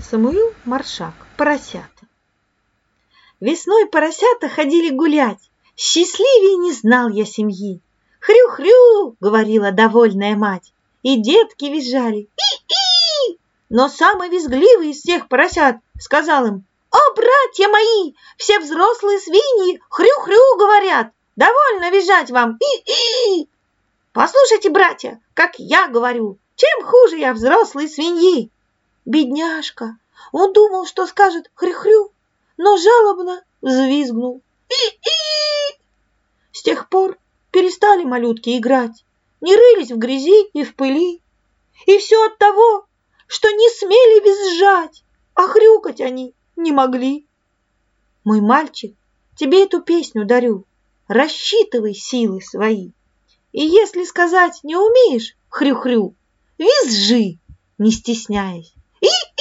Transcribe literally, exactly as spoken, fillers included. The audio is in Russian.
Самуил Маршак. Поросята. Весной поросята ходили гулять. Счастливее не знал я семьи. «Хрю-хрю!» — говорила довольная мать. И детки визжали. «И-и!» Но самый визгливый из всех поросят сказал им: «О, братья мои, все взрослые свиньи хрю-хрю говорят! Довольно визжать вам! И-и!» «Послушайте, братья, как я говорю, чем хуже я взрослой свиньи?» Бедняжка, он думал, что скажет хрю-хрю, но жалобно взвизгнул. И-и! С тех пор перестали малютки играть, не рылись в грязи и в пыли. И все от того, что не смели визжать, а хрюкать они не могли. Мой мальчик, тебе эту песню дарю, рассчитывай силы свои. И если сказать не умеешь хрю-хрю, визжи, не стесняясь. И